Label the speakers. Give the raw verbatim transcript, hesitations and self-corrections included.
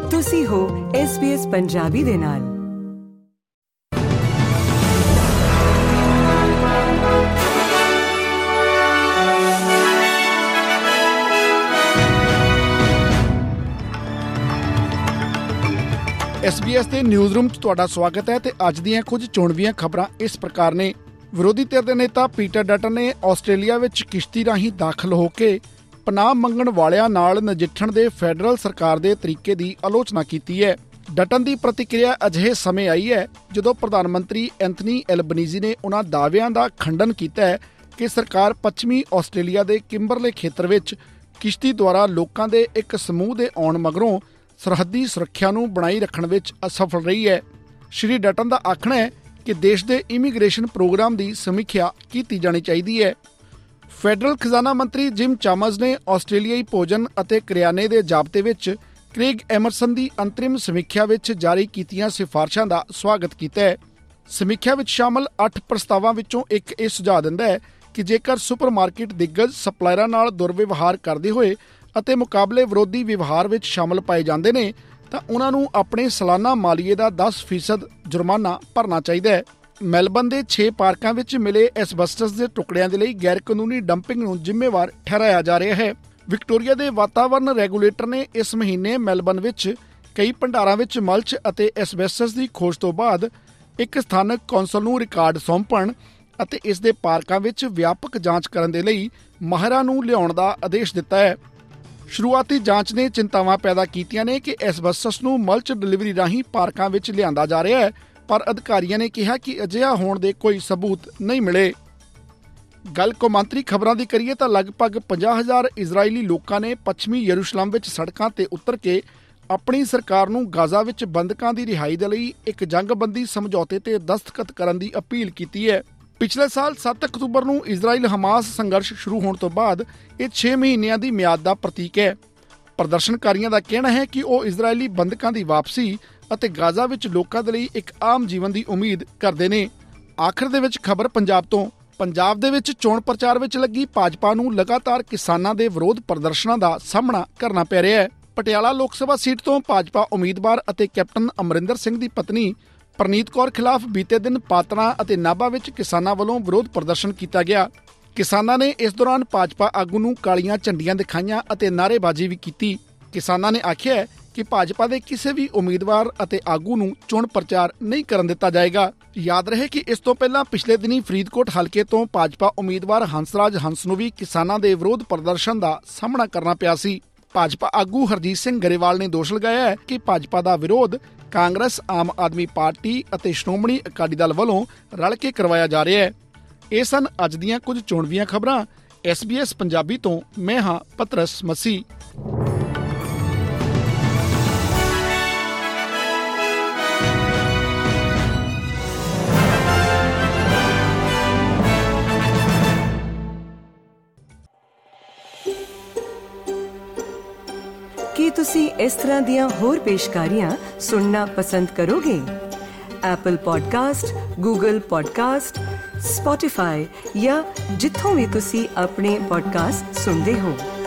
Speaker 1: ਤੁਸੀਂ ਹੋ S B S Punjabi ਦੇ ਨਾਲ।
Speaker 2: ਐਸ ਬੀ ਐਸ ਦੇ ਨਿਊਜ਼ ਰੂਮ 'ਚ ਤੁਹਾਡਾ ਸਵਾਗਤ ਹੈ ਤੇ ਅੱਜ ਦੀਆਂ ਕੁਝ ਚੋਣਵੀਆਂ ਖਬਰਾਂ ਇਸ ਪ੍ਰਕਾਰ ਨੇ। ਵਿਰੋਧੀ ਧਿਰ ਦੇ ਨੇਤਾ ਪੀਟਰ ਡਟਨ ਨੇ ਆਸਟ੍ਰੇਲੀਆ ਵਿੱਚ ਕਿਸ਼ਤੀ ਰਾਹੀਂ ਦਾਖਲ ਹੋ ਕੇ ਪਨਾਹ ਮੰਗਣ ਵਾਲਿਆਂ ਨਾਲ ਨਜਿੱਠਣ ਦੇ ਫੈਡਰਲ ਸਰਕਾਰ ਦੇ ਤਰੀਕੇ ਦੀ ਆਲੋਚਨਾ ਕੀਤੀ ਹੈ। ਡਟਨ ਦੀ ਪ੍ਰਤੀਕਿਰਿਆ ਅਜਿਹੇ ਸਮੇਂ ਆਈ ਹੈ ਜਦੋਂ ਪ੍ਰਧਾਨ ਮੰਤਰੀ ਐਂਥਨੀ ਐਲਬਨੀਜ਼ੀ ਨੇ ਉਹਨਾਂ ਦਾਅਵਿਆਂ ਦਾ ਖੰਡਨ ਕੀਤਾ ਹੈ ਕਿ ਸਰਕਾਰ ਪੱਛਮੀ ਆਸਟ੍ਰੇਲੀਆ ਦੇ ਕਿੰਬਰਲੇ ਖੇਤਰ ਵਿੱਚ ਕਿਸ਼ਤੀ ਦੁਆਰਾ ਲੋਕਾਂ ਦੇ ਇੱਕ ਸਮੂਹ ਦੇ ਆਉਣ ਮਗਰੋਂ ਸਰਹੱਦੀ ਸੁਰੱਖਿਆ ਨੂੰ ਬਣਾਈ ਰੱਖਣ ਵਿੱਚ ਅਸਫਲ ਰਹੀ ਹੈ। ਸ਼੍ਰੀ ਡਟਨ ਦਾ ਆਖਣਾ ਹੈ ਕਿ ਦੇਸ਼ ਦੇ ਇਮੀਗ੍ਰੇਸ਼ਨ ਪ੍ਰੋਗਰਾਮ ਦੀ ਸਮੀਖਿਆ ਕੀਤੀ ਜਾਣੀ ਚਾਹੀਦੀ ਹੈ। ਫੈਡਰਲ ਖਜ਼ਾਨਾ ਮੰਤਰੀ ਜਿਮ ਚਾਮਰਜ਼ ਨੇ ਆਸਟ੍ਰੇਲੀਆਈ ਭੋਜਨ ਅਤੇ ਕਰਿਆਨੇ ਦੇ ਜ਼ਾਬਤੇ ਵਿੱਚ ਕ੍ਰੇਗ ਐਮਰਸਨ ਦੀ ਅੰਤਰਿਮ ਸਮੀਖਿਆ ਵਿੱਚ ਜਾਰੀ ਕੀਤੀਆਂ ਸਿਫਾਰਸ਼ਾਂ ਦਾ ਸਵਾਗਤ ਕੀਤਾ ਹੈ। ਸਮੀਖਿਆ ਵਿੱਚ ਸ਼ਾਮਲ ਅੱਠ ਪ੍ਰਸਤਾਵਾਂ ਵਿੱਚੋਂ ਇੱਕ ਇਹ ਸੁਝਾਅ ਦਿੰਦਾ ਹੈ ਕਿ ਜੇਕਰ ਸੁਪਰਮਾਰਕੀਟ ਦਿੱਗਜ ਸਪਲਾਇਰਾਂ ਨਾਲ ਦੁਰਵਿਵਹਾਰ ਕਰਦੇ ਹੋਏ ਅਤੇ ਮੁਕਾਬਲੇ ਵਿਰੋਧੀ ਵਿਵਹਾਰ ਵਿੱਚ ਸ਼ਾਮਲ ਪਾਏ ਜਾਂਦੇ ਨੇ ਤਾਂ ਉਹਨਾਂ ਨੂੰ ਆਪਣੇ ਸਾਲਾਨਾ ਮਾਲੀਏ ਦਾ ਦਸ ਫੀਸਦ ਜੁਰਮਾਨਾ ਭਰਨਾ ਚਾਹੀਦਾ ਹੈ। ਮੈਲਬਨ ਦੇ ਛੇ ਪਾਰਕਾਂ ਵਿੱਚ ਮਿਲੇ ਐਸਬੈਸਟਸ ਦੇ ਟੁਕੜਿਆਂ ਦੇ ਲਈ ਗੈਰ ਕਾਨੂੰਨੀ ਡੰਪਿੰਗ ਨੂੰ ਜ਼ਿੰਮੇਵਾਰ ਠਹਿਰਾਇਆ ਜਾ ਰਿਹਾ ਹੈ। ਵਿਕਟੋਰੀਆ ਦੇ ਵਾਤਾਵਰਨ ਰੈਗੂਲੇਟਰ ਨੇ ਇਸ ਮਹੀਨੇ ਮੈਲਬਨ ਵਿੱਚ ਕਈ ਭੰਡਾਰਾਂ ਵਿੱਚ ਮਲਚ ਅਤੇ ਐਸਬੈਸਟਸ ਦੀ ਖੋਜ ਤੋਂ ਬਾਅਦ ਇੱਕ ਸਥਾਨਕ ਕੌਂਸਲ ਨੂੰ ਰਿਕਾਰਡ ਸੌਂਪਣ ਅਤੇ ਇਸ ਦੇ ਪਾਰਕਾਂ ਵਿੱਚ ਵਿਆਪਕ ਜਾਂਚ ਕਰਨ ਦੇ ਲਈ ਮਾਹਿਰਾਂ ਨੂੰ ਲਿਆਉਣ ਦਾ ਆਦੇਸ਼ ਦਿੱਤਾ ਹੈ। ਸ਼ੁਰੂਆਤੀ ਜਾਂਚ ਨੇ ਚਿੰਤਾਵਾਂ ਪੈਦਾ ਕੀਤੀਆਂ ਨੇ ਕਿ ਐਸਬੈਸਟਸ ਨੂੰ ਮਲਚ ਡਿਲੀਵਰੀ ਰਾਹੀਂ ਪਾਰਕਾਂ ਵਿੱਚ ਲਿਆਂਦਾ ਜਾ ਰਿਹਾ ਹੈ, ਪਰ ਅਧਿਕਾਰੀਆਂ ਨੇ ਕਿਹਾ ਕਿ ਅਜਿਹਾ ਹੋਣ ਦੇ ਕੋਈ ਸਬੂਤ ਨਹੀਂ ਮਿਲੇ। ਗੱਲ ਕੌਮਾਂਤਰੀ ਖਬਰਾਂ ਦੀ ਕਰੀਏ ਤਾਂ ਲਗਭਗ ਪੰਜਾਹ ਹਜ਼ਾਰ ਇਜ਼ਰਾਈਲੀ ਲੋਕਾਂ ਨੇ ਪੱਛਮੀ ਯਰੂਸ਼ਲਮ ਵਿੱਚ ਸੜਕਾਂ ਤੇ ਉਤਰ ਕੇ ਆਪਣੀ ਸਰਕਾਰ ਨੂੰ ਗਾਜ਼ਾ ਵਿੱਚ ਬੰਦਕਾਂ ਦੀ ਰਿਹਾਈ ਦੇ ਲਈ ਇੱਕ ਜੰਗਬੰਦੀ ਸਮਝੌਤੇ ਤੇ ਦਸਤਖਤ ਕਰਨ ਦੀ ਅਪੀਲ ਕੀਤੀ ਹੈ। ਪਿਛਲੇ ਸਾਲ ਸੱਤ ਅਕਤੂਬਰ ਨੂੰ ਇਜ਼ਰਾਈਲ ਹਮਾਸ ਸੰਘਰਸ਼ ਸ਼ੁਰੂ ਹੋਣ ਤੋਂ ਬਾਅਦ ਇਹ ਛੇ ਮਹੀਨਿਆਂ ਦੀ ਮਿਆਦ ਦਾ ਪ੍ਰਤੀਕ ਹੈ। ਪ੍ਰਦਰਸ਼ਨਕਾਰੀਆਂ ਦਾ ਕਹਿਣਾ ਹੈ ਕਿ ਉਹ ਇਜ਼ਰਾਈਲੀ ਬੰਦਕਾਂ ਦੀ ਵਾਪਸੀ ਅਤੇ ਗਾਜ਼ਾ ਵਿੱਚ ਲੋਕਾਂ ਦੇ ਲਈ ਇੱਕ ਆਮ ਜੀਵਨ ਦੀ ਉਮੀਦ ਕਰਦੇ ਨੇ। ਆਖਰ ਦੇ ਵਿੱਚ ਖਬਰ ਪੰਜਾਬ ਤੋਂ। ਪੰਜਾਬ ਦੇ ਵਿੱਚ ਚੋਣ ਪ੍ਰਚਾਰ ਵਿੱਚ ਲੱਗੀ ਭਾਜਪਾ ਨੂੰ ਲਗਾਤਾਰ ਕਿਸਾਨਾਂ ਦੇ ਵਿਰੋਧ ਪ੍ਰਦਰਸ਼ਨਾਂ ਦਾ ਸਾਹਮਣਾ ਕਰਨਾ ਪੈ ਰਿਹਾ ਹੈ। ਪਟਿਆਲਾ ਲੋਕ ਸਭਾ ਸੀਟ ਤੋਂ ਭਾਜਪਾ ਉਮੀਦਵਾਰ ਅਤੇ ਕੈਪਟਨ ਅਮਰਿੰਦਰ ਸਿੰਘ ਦੀ ਪਤਨੀ ਪ੍ਰਨੀਤ ਕੌਰ ਖਿਲਾਫ ਬੀਤੇ ਦਿਨ ਪਾਤੜਾਂ ਅਤੇ ਨਾਭਾ ਵਿੱਚ ਕਿਸਾਨਾਂ ਵੱਲੋਂ ਵਿਰੋਧ ਪ੍ਰਦਰਸ਼ਨ ਕੀਤਾ ਗਿਆ। ਕਿਸਾਨਾਂ ਨੇ ਇਸ ਦੌਰਾਨ ਭਾਜਪਾ ਆਗੂ ਨੂੰ ਕਾਲੀਆਂ ਝੰਡੀਆਂ ਦਿਖਾਈਆਂ ਅਤੇ ਨਾਅਰੇਬਾਜ਼ੀ ਵੀ ਕੀਤੀ। ਕਿਸਾਨਾਂ ਨੇ ਆਖਿਆ ਕਿ ਭਾਜਪਾ ਦੇ ਕਿਸੇ ਵੀ ਉਮੀਦਵਾਰ ਅਤੇ ਆਗੂ ਨੂੰ ਚੋਣ ਪ੍ਰਚਾਰ ਨਹੀਂ ਕਰਨ ਦਿੱਤਾ ਜਾਏਗਾ। ਯਾਦ ਰਹੇ ਕਿ ਇਸ ਤੋਂ ਪਹਿਲਾਂ ਪਿਛਲੇ ਦਿਨੀ ਫਰੀਦਕੋਟ ਹਲਕੇ ਤੋਂ ਭਾਜਪਾ ਉਮੀਦਵਾਰ ਹੰਸਰਾਜ ਹੰਸ ਨੂੰ ਵੀ ਕਿਸਾਨਾਂ ਦੇ ਵਿਰੋਧ ਪ੍ਰਦਰਸ਼ਨ ਦਾ ਸਾਹਮਣਾ ਕਰਨਾ ਪਿਆ ਸੀ। ਭਾਜਪਾ ਆਗੂ ਹਰਜੀਤ ਸਿੰਘ ਗਰੇਵਾਲ ਨੇ ਦੋਸ਼ ਲਗਾਇਆ ਹੈ ਕਿ ਭਾਜਪਾ ਦਾ ਵਿਰੋਧ ਕਾਂਗਰਸ, ਆਮ ਆਦਮੀ ਪਾਰਟੀ ਅਤੇ ਸ਼੍ਰੋਮਣੀ ਅਕਾਲੀ ਦਲ ਵੱਲੋਂ ਰਲ ਕੇ ਕਰਵਾਇਆ ਜਾ ਰਿਹਾ ਹੈ। ਇਹ ਸਨ ਅੱਜ ਦੀਆਂ ਕੁਝ ਚੋਣਵੀਆਂ ਖਬਰਾਂ। ਐਸ ਬੀ ਐਸ ਪੰਜਾਬੀ ਤੋਂ ਮੈਂ ਹਾਂ ਪਤਰਸ ਮਸੀਹ।
Speaker 1: ਕੀ ਤੁਸੀਂ ਇਸ ਤਰ੍ਹਾਂ ਦੀਆਂ ਹੋਰ ਪੇਸ਼ਕਾਰੀਆਂ ਸੁਣਨਾ ਪਸੰਦ ਕਰੋਗੇ? Apple podcast, Google podcast, Spotify ਜਾਂ ਜਿੱਥੋਂ ਵੀ ਤੁਸੀਂ ਆਪਣੇ ਪੋਡਕਾਸਟ ਸੁਣਦੇ ਹੋ।